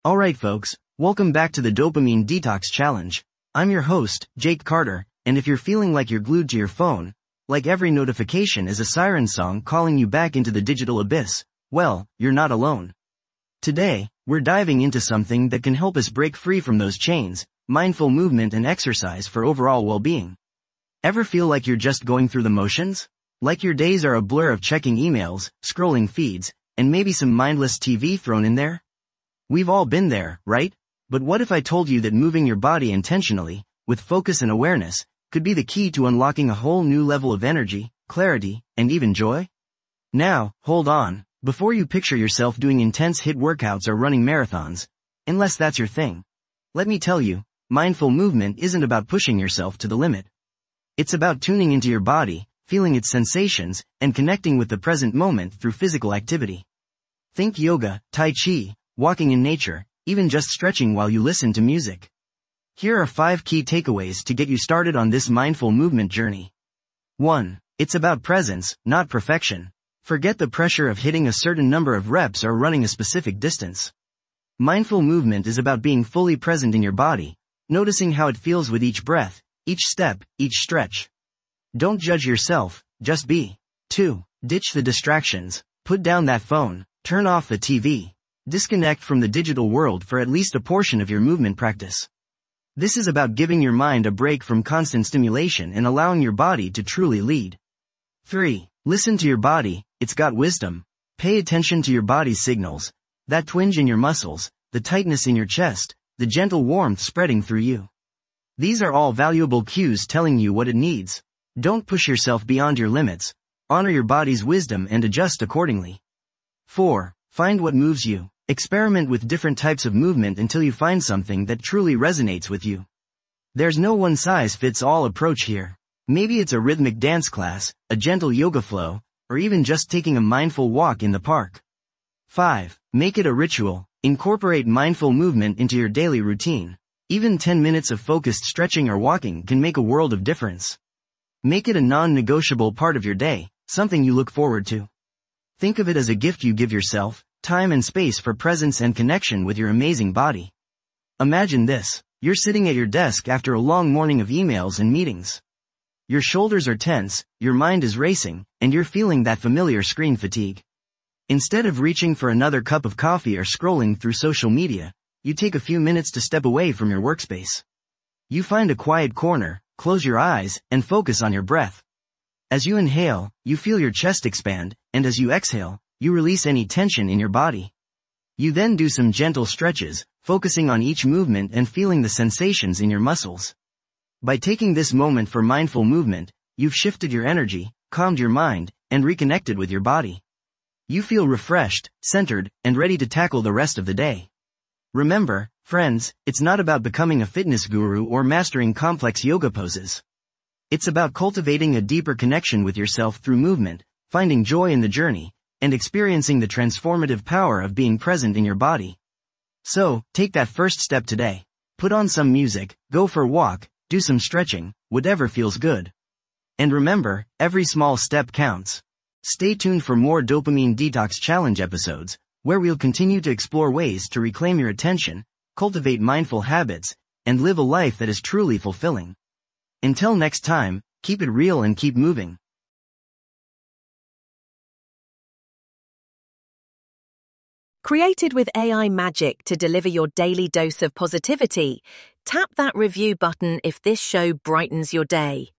Alright folks, welcome back to the Dopamine Detox Challenge. I'm your host, Jake Carter, and if you're feeling like you're glued to your phone, like every notification is a siren song calling you back into the digital abyss, well, you're not alone. Today, we're diving into something that can help us break free from those chains, mindful movement and exercise for overall well-being. Ever feel like you're just going through the motions? Like your days are a blur of checking emails, scrolling feeds, and maybe some mindless TV thrown in there? We've all been there, right? But what if I told you that moving your body intentionally, with focus and awareness, could be the key to unlocking a whole new level of energy, clarity, and even joy? Now, hold on, before you picture yourself doing intense HIIT workouts or running marathons, unless that's your thing. Let me tell you, mindful movement isn't about pushing yourself to the limit. It's about tuning into your body, feeling its sensations, and connecting with the present moment through physical activity. Think yoga, tai chi, walking in nature, even just stretching while you listen to music. Here are 5 key takeaways to get you started on this mindful movement journey. 1. It's about presence, not perfection. Forget the pressure of hitting a certain number of reps or running a specific distance. Mindful movement is about being fully present in your body, noticing how it feels with each breath, each step, each stretch. Don't judge yourself, just be. 2. Ditch the distractions. Put down that phone, turn off the TV. Disconnect from the digital world for at least a portion of your movement practice. This is about giving your mind a break from constant stimulation and allowing your body to truly lead. 3. Listen to your body, it's got wisdom. Pay attention to your body's signals, that twinge in your muscles, the tightness in your chest, the gentle warmth spreading through you. These are all valuable cues telling you what it needs. Don't push yourself beyond your limits. Honor your body's wisdom and adjust accordingly. 4. Find what moves you. Experiment with different types of movement until you find something that truly resonates with you. There's no one-size-fits-all approach here. Maybe it's a rhythmic dance class, a gentle yoga flow, or even just taking a mindful walk in the park. 5. Make it a ritual. Incorporate mindful movement into your daily routine. Even 10 minutes of focused stretching or walking can make a world of difference. Make it a non-negotiable part of your day, something you look forward to. Think of it as a gift you give yourself, time and space for presence and connection with your amazing body. Imagine this, you're sitting at your desk after a long morning of emails and meetings. Your shoulders are tense, your mind is racing, and you're feeling that familiar screen fatigue. Instead of reaching for another cup of coffee or scrolling through social media, you take a few minutes to step away from your workspace. You find a quiet corner, close your eyes, and focus on your breath. As you inhale, you feel your chest expand, and as you exhale, you release any tension in your body. You then do some gentle stretches, focusing on each movement and feeling the sensations in your muscles. By taking this moment for mindful movement, you've shifted your energy, calmed your mind, and reconnected with your body. You feel refreshed, centered, and ready to tackle the rest of the day. Remember, friends, it's not about becoming a fitness guru or mastering complex yoga poses. It's about cultivating a deeper connection with yourself through movement, finding joy in the journey, and experiencing the transformative power of being present in your body. So, take that first step today. Put on some music, go for a walk, do some stretching, whatever feels good. And remember, every small step counts. Stay tuned for more Dopamine Detox Challenge episodes, where we'll continue to explore ways to reclaim your attention, cultivate mindful habits, and live a life that is truly fulfilling. Until next time, keep it real and keep moving. Created with AI magic to deliver your daily dose of positivity, tap that review button if this show brightens your day.